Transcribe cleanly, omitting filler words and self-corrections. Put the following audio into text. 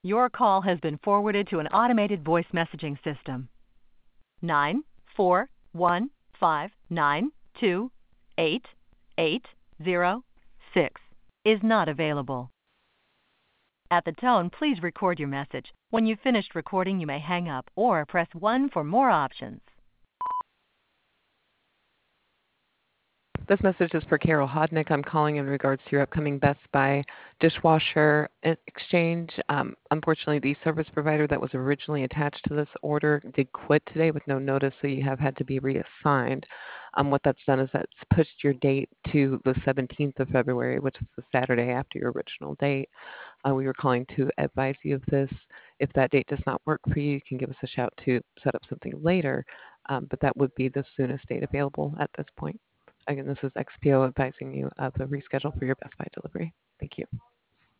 Your call has been forwarded to an automated voice messaging system. 94159288806 is not available. At the tone, please record your message. When you've finished recording, you may hang up or press 1 for more options. This message is for Carol Hodnick. I'm calling in regards to your upcoming Best Buy dishwasher exchange. Unfortunately, the service provider that was originally attached to this order did quit today with no notice, so you have had to be reassigned. What that's done is that's pushed your date to the 17th of February, which is the Saturday after your original date. We were calling to advise you of this. If that date does not work for you, you can give us a shout to set up something later, but that would be the soonest date available at this point. Again, this is XPO advising you of the reschedule for your Best Buy delivery. Thank you.